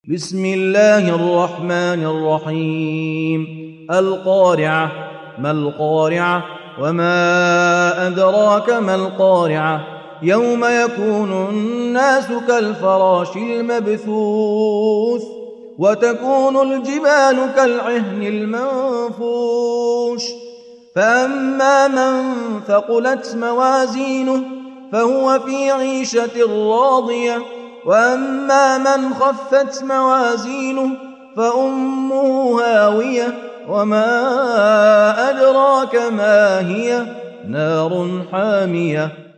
بسم الله الرحمن الرحيم القارعة. ما القارعة؟ وما أدراك ما القارعة؟ يوم يكون الناس كالفراش المبثوث وتكون الجبال كالعهن المنفوش فأما من ثقلت موازينه فهو في عيشة راضية وأما من خفت موازينه فأمه هاوية وما أدراك ما هي نار حامية